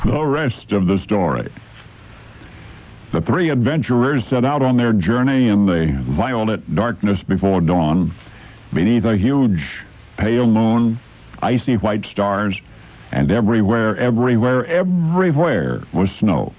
The rest of the story. The three adventurers set out on their journey in the violet darkness before dawn, beneath a huge pale moon, icy white stars, and everywhere was snow.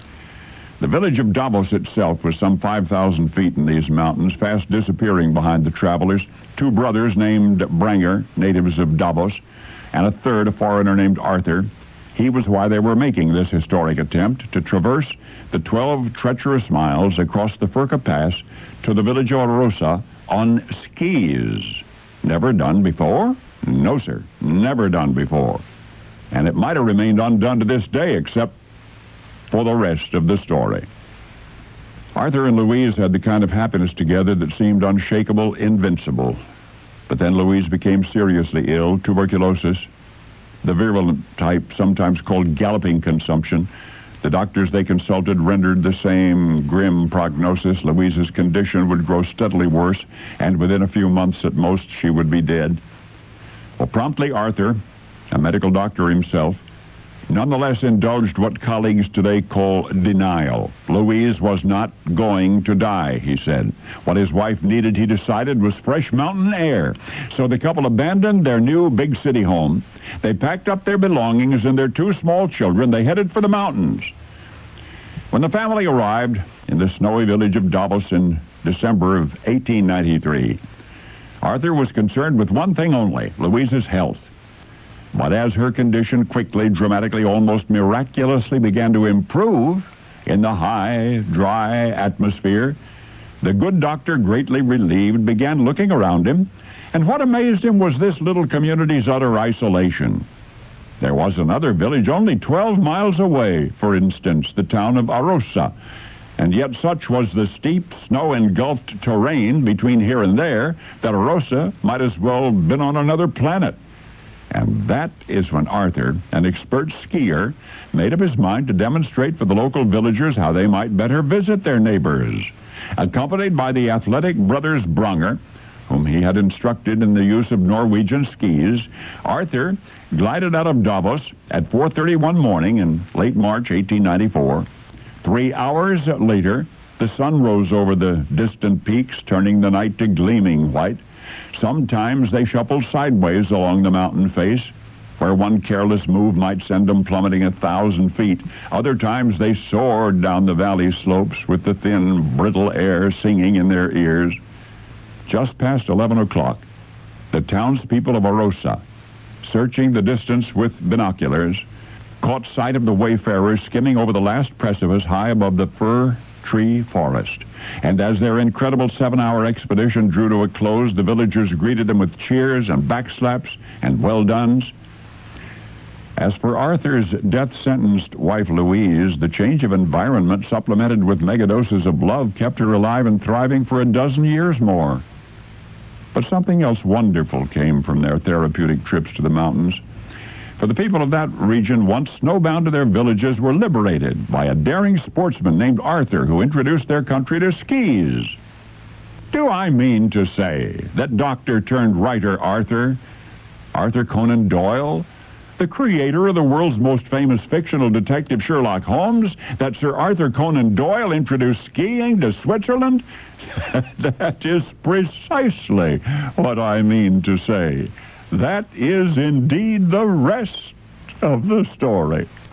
The village of Davos itself was some 5,000 feet in these mountains, fast disappearing behind the travelers. Two brothers named Branger, natives of Davos, and a third, a foreigner named Arthur. He was why they were making this historic attempt to traverse the 12 treacherous miles across the Furka Pass to the village of Arosa on skis. Never done before? No, sir, never done before. And it might have remained undone to this day, except for the rest of the story. Arthur and Louise had the kind of happiness together that seemed unshakable, invincible. But then Louise became seriously ill, tuberculosis, the virulent type sometimes called galloping consumption. The doctors they consulted rendered the same grim prognosis. Louise's condition would grow steadily worse, and within a few months at most, she would be dead. Well, promptly Arthur, a medical doctor himself, nonetheless indulged what colleagues today call denial. Louise was not going to die, he said. What his wife needed, he decided, was fresh mountain air. So the couple abandoned their new big city home. They packed up their belongings and their two small children. They headed for the mountains. When the family arrived in the snowy village of Davos in December of 1893, Arthur was concerned with one thing only, Louise's health. But as her condition quickly, dramatically, almost miraculously began to improve in the high, dry atmosphere, the good doctor, greatly relieved, began looking around him, and what amazed him was this little community's utter isolation. There was another village only 12 miles away, for instance, the town of Arosa, and yet such was the steep, snow-engulfed terrain between here and there that Arosa might as well have been on another planet. And that is when Arthur, an expert skier, made up his mind to demonstrate for the local villagers how they might better visit their neighbors. Accompanied by the athletic brothers Branger, whom he had instructed in the use of Norwegian skis, Arthur glided out of Davos at 4:30 one morning in late March 1894. 3 hours later, the sun rose over the distant peaks, turning the night to gleaming white. Sometimes they shuffled sideways along the mountain face, where one careless move might send them plummeting 1,000 feet. Other times they soared down the valley slopes with the thin, brittle air singing in their ears. Just past 11 o'clock, the townspeople of Arosa, searching the distance with binoculars, caught sight of the wayfarers skimming over the last precipice high above the fir tree forest. And as their incredible 7-hour expedition drew to a close, the villagers greeted them with cheers and backslaps and well-dones. As for Arthur's death-sentenced wife Louise, the change of environment supplemented with megadoses of love kept her alive and thriving for a dozen years more. But something else wonderful came from their therapeutic trips to the mountains. For the people of that region, once snowbound to their villages, were liberated by a daring sportsman named Arthur, who introduced their country to skis. Do I mean to say that doctor-turned-writer Arthur Conan Doyle, the creator of the world's most famous fictional detective Sherlock Holmes, that Sir Arthur Conan Doyle introduced skiing to Switzerland? That is precisely what I mean to say. That is indeed the rest of the story.